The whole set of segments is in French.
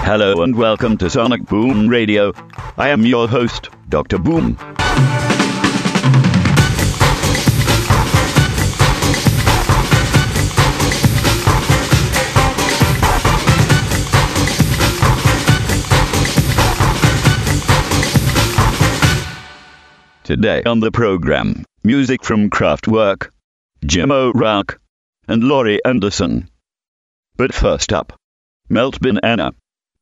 Hello and welcome to Sonic Boom Radio. I am your host, Dr. Boom. Today on the program, music from Kraftwerk, Jim O'Rourke, and Laurie Anderson. But first up, Melt Banana.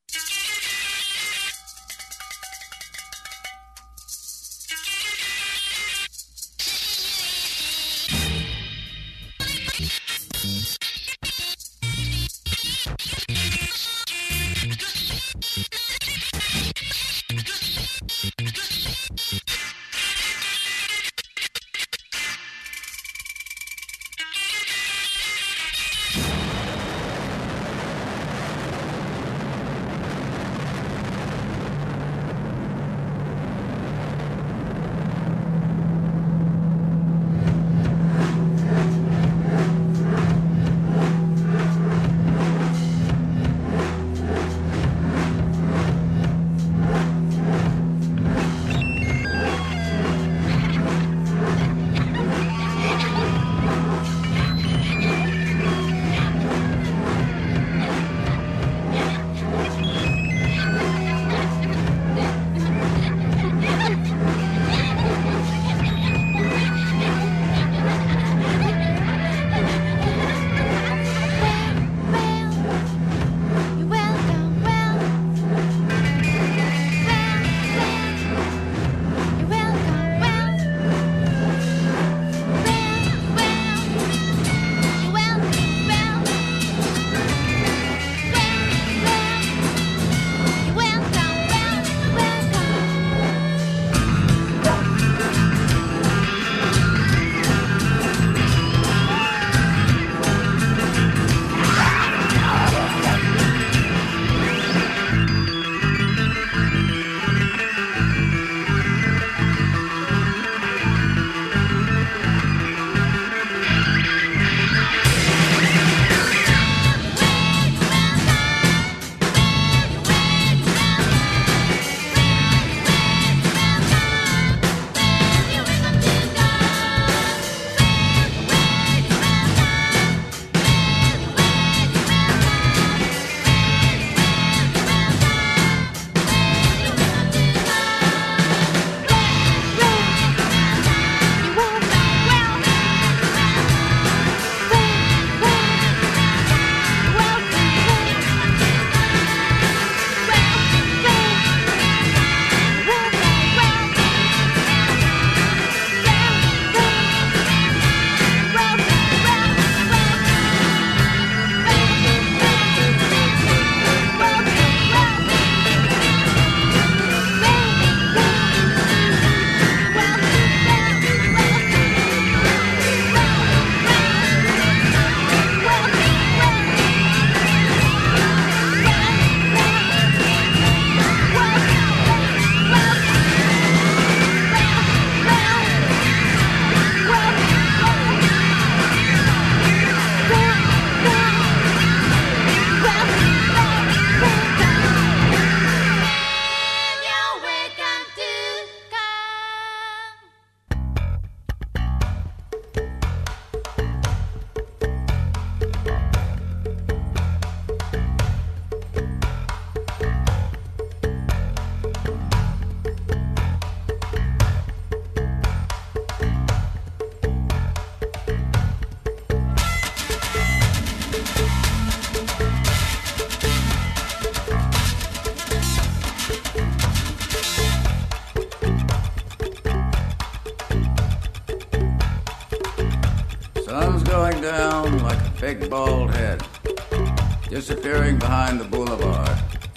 Sun's going down like a big bald head, disappearing behind the boulevard.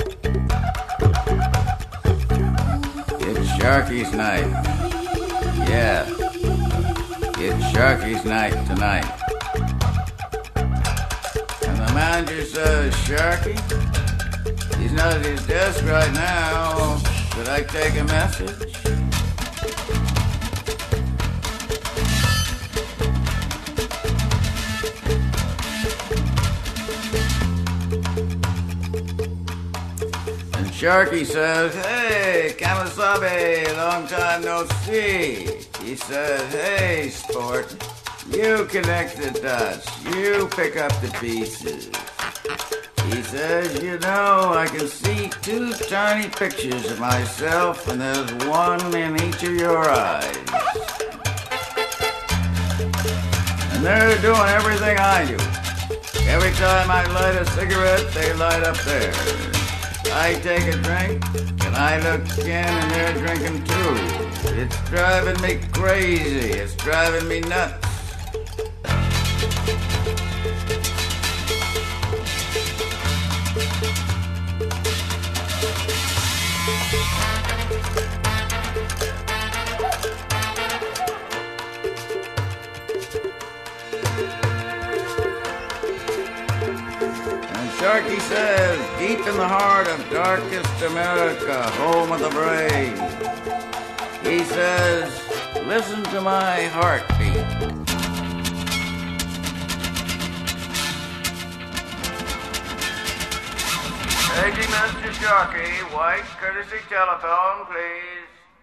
It's Sharky's night. Yeah, it's Sharky's night tonight. And the manager says, Sharky, he's not at his desk right now. Should I take a message? Sharky says, "Hey, Kamasabe, long time no see." He says, "Hey, sport, you connect the dots. You pick up the pieces." He says, "You know, I can see two tiny pictures of myself, and there's one in each of your eyes. And they're doing everything I do. Every time I light a cigarette, they light up theirs. I take a drink, and I look in, and they're drinking too. It's driving me crazy. It's driving me nuts." Sharky says, "Deep in the heart of darkest America, home of the brave," he says, "Listen to my heartbeat." Paging Mr. Sharky, white courtesy telephone, please.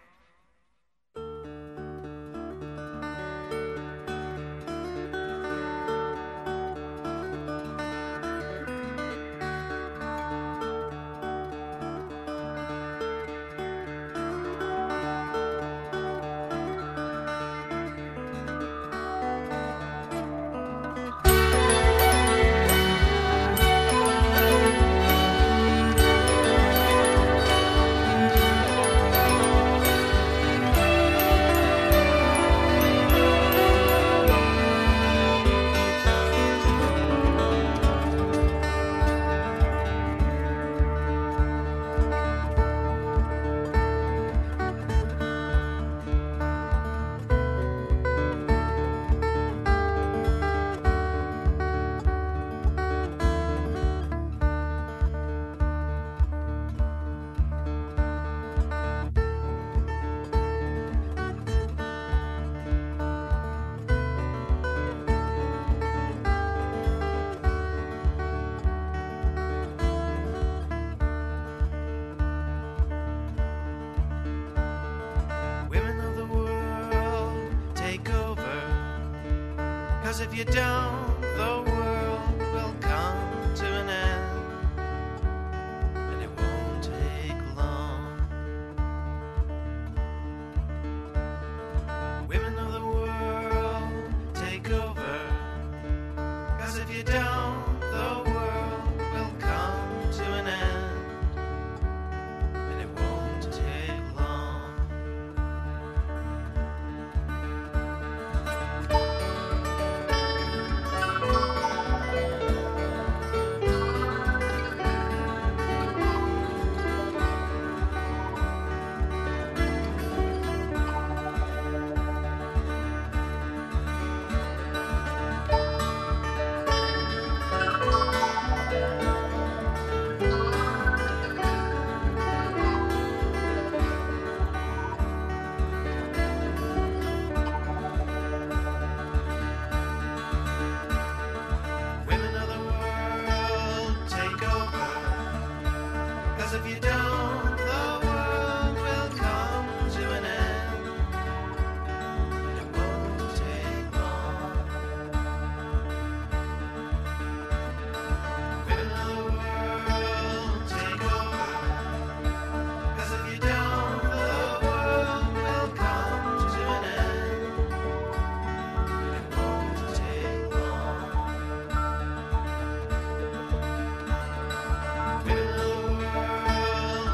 If you don't, the world will come to an end, and it won't take long. Women of the world, take over, 'cause if you don't, the world will come to an end, and it won't take long. If you don't, the world will come to an end, and it won't take long. Women of the world, take over, 'cause if you don't, the world will come to an end, and it won't take long. Women of the world,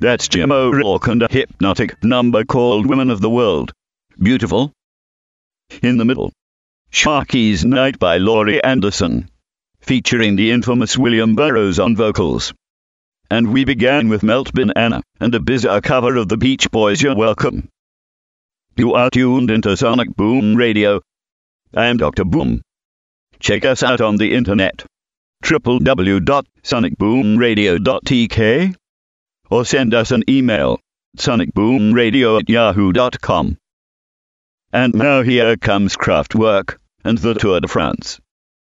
That's Jim O'Rourke and a hypnotic number called Women of the World. Beautiful. In the middle, Sharky's Night by Laurie Anderson, featuring the infamous William Burroughs on vocals. And we began with Melt Bin Anna and a bizarre cover of the Beach Boys' You're Welcome. You are tuned into Sonic Boom Radio. I am Dr. Boom. Check us out on the internet, www.sonicboomradio.tk, or send us an email, sonicboomradio@yahoo.com. And now here comes Kraftwerk and the Tour de France.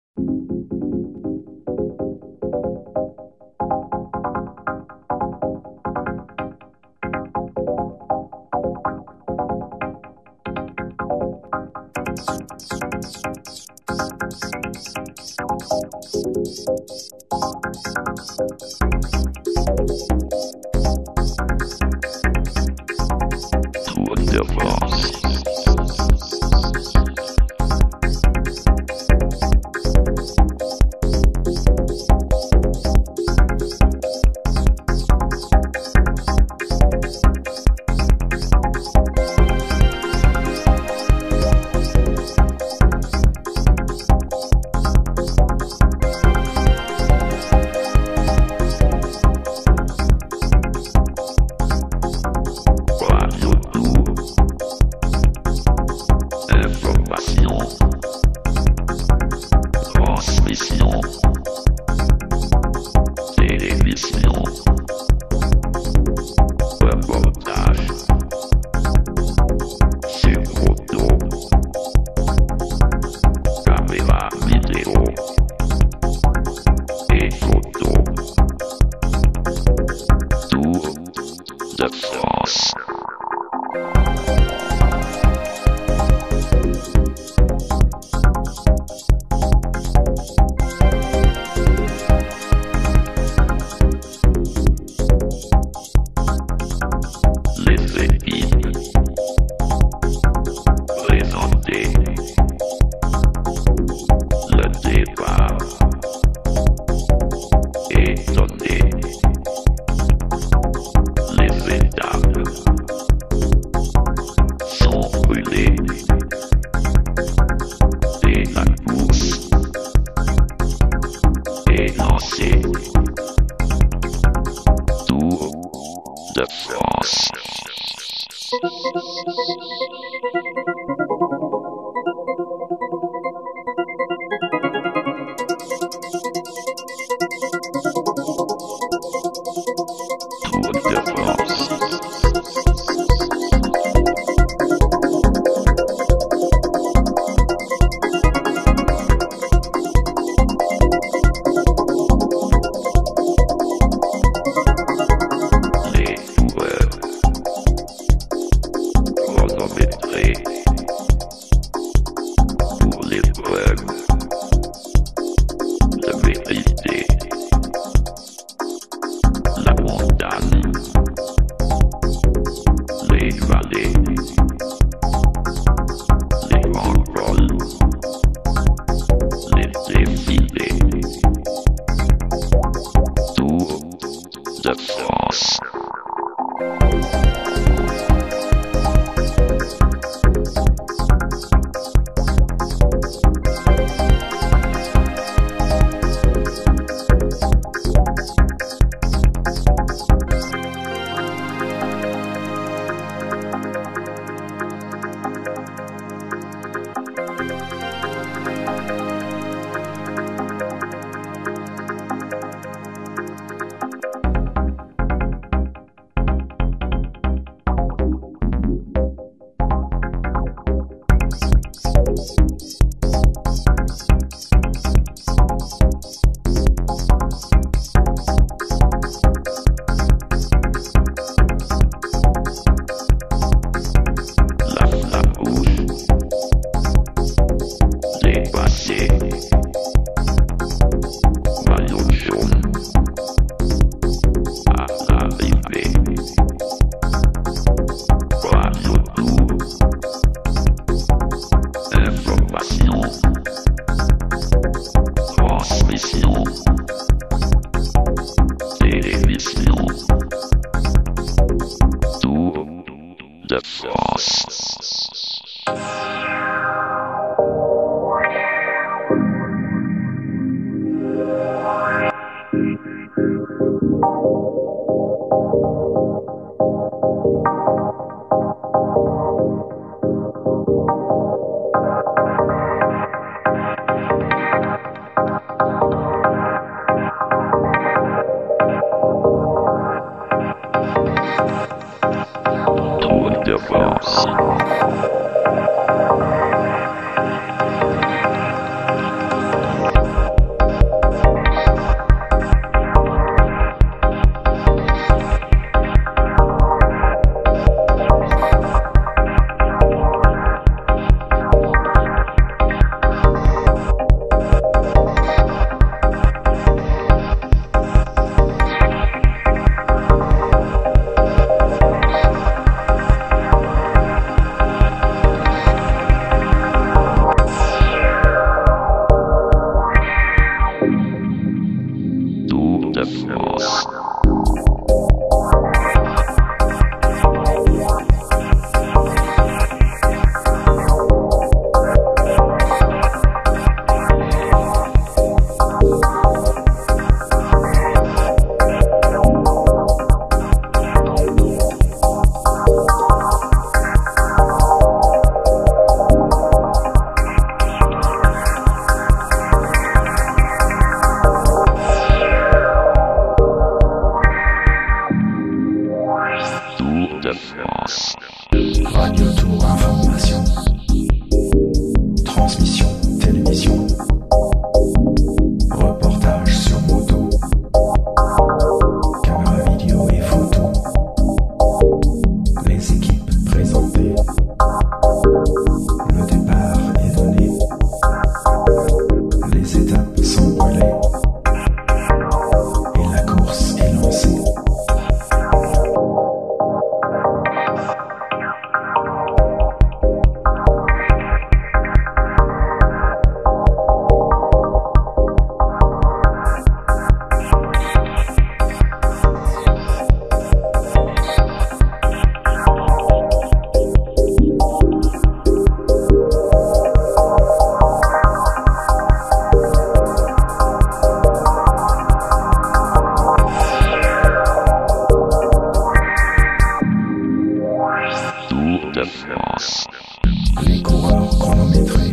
Tour de France. de France. Tour de France. Tour de France. Tour de France. Radio Tour Information. Transmission télévision. Reportage sur moto. Caméra vidéo et photo. Les équipes présentées. Le départ est donné. Les étapes sont brûlées. Et la course est lancée. Tour de France. Les coureurs chronométrés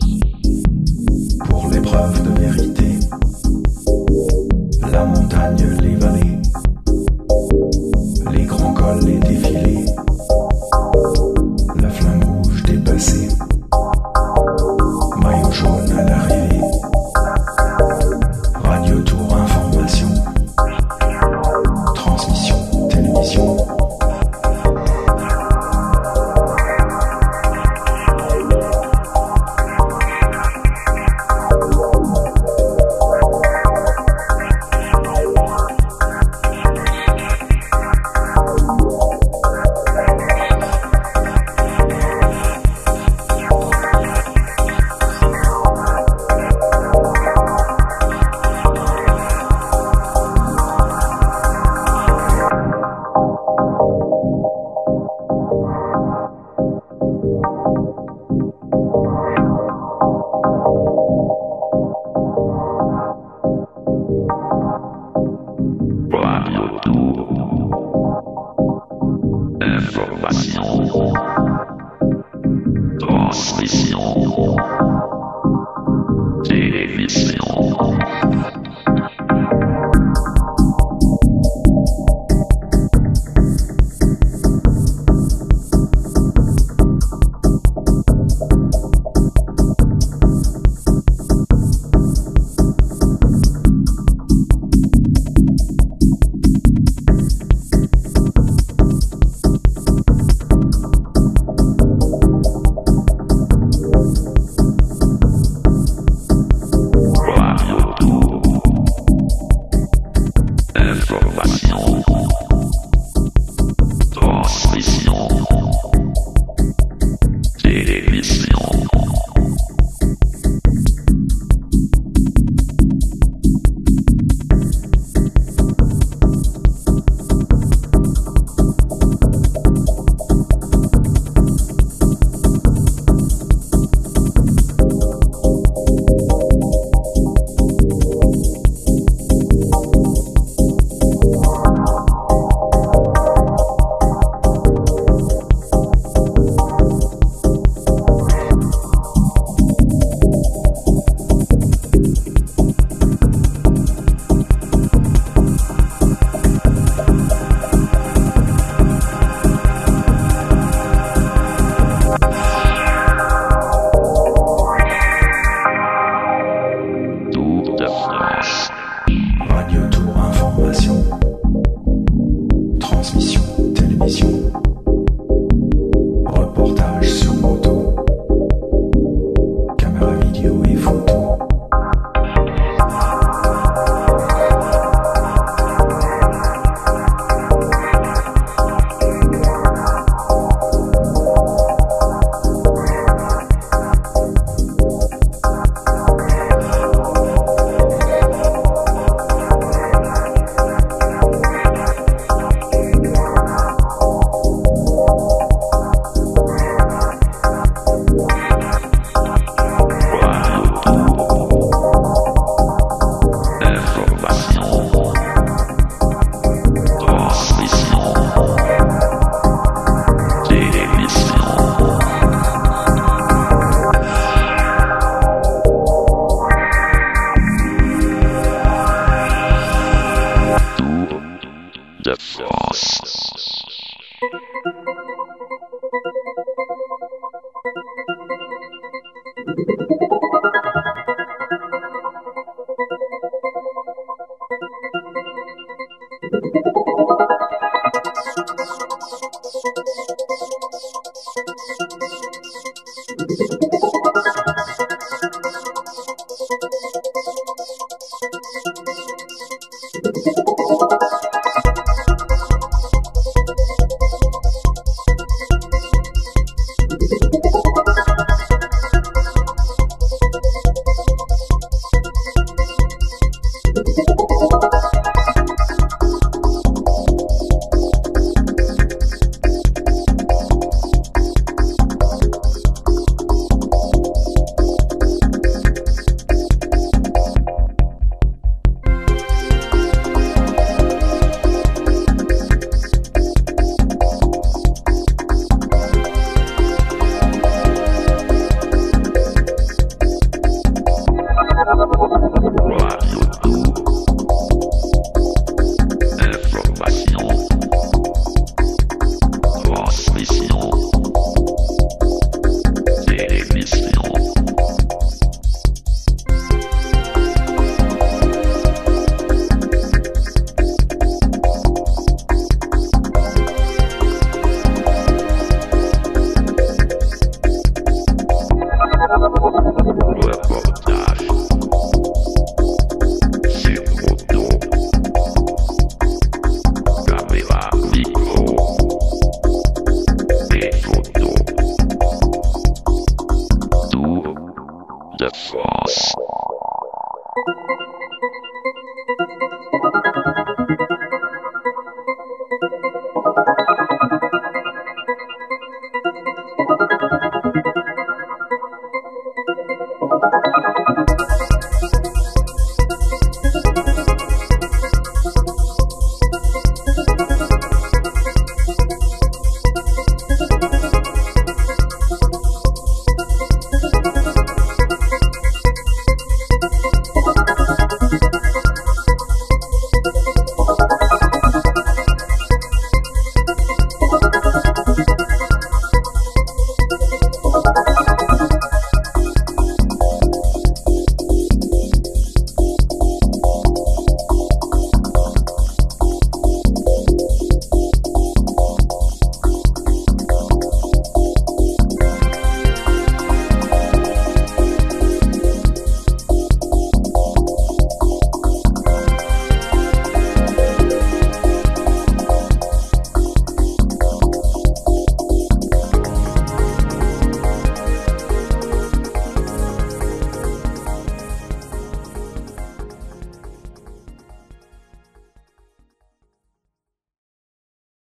pour l'épreuve de vérité. La montagne, les vallées, les grands cols, les défilés. La flamme rouge dépassée, maillot jaune à l'arrivée. Radio Tour Information. Transmission télévision. Radio Tour. Information. Transmission. Télévision. Retransmission, télévision, reportage sur moto, caméra vidéo et photo. De France.